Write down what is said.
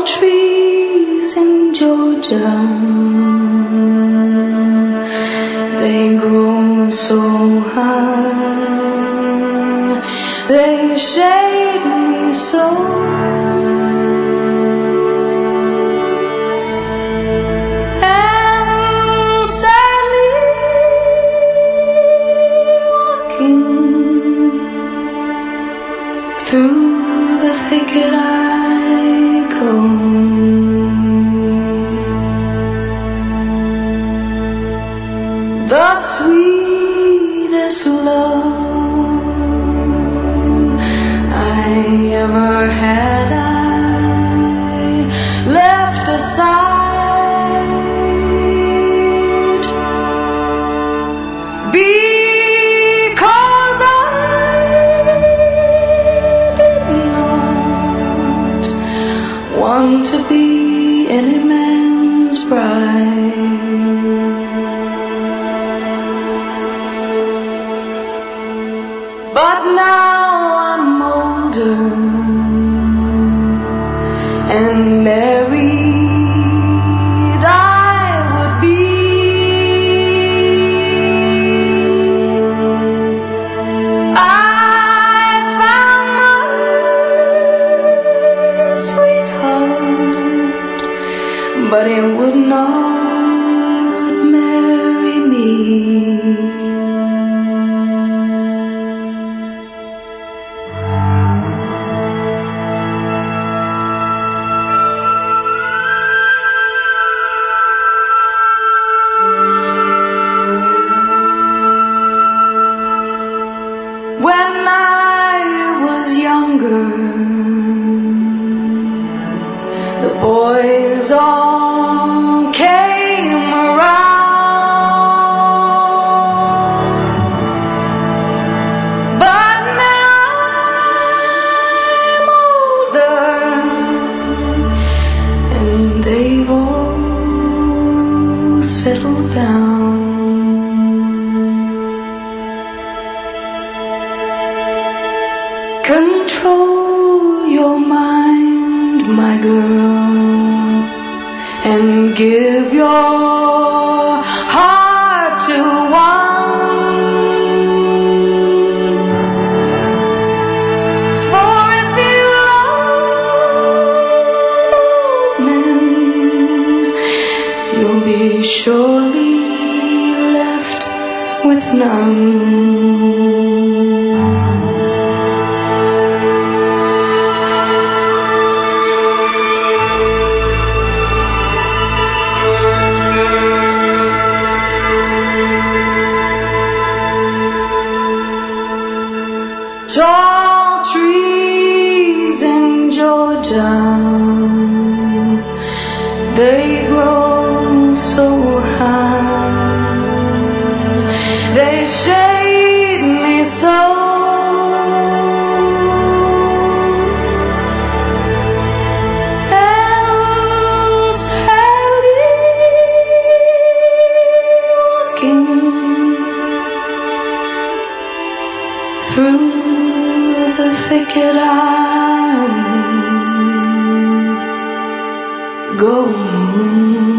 Tall trees in Georgia, they grow so high, they shade me so. And sadly walking through the thicket I go. The sweetest love I ever had, I left aside because I did not want to be any man's bride. But now I'm older and married I would be. I found my sweetheart, but he would not marry me. When I was younger, the boys all came around. But now I'm older and they've all settled down. Control your mind, my girl, and give your heart to one. For if you love men, you'll be surely left with none. Tall trees in Georgia, they grow so high, they shade me so. And sadly walking through the thicket I go.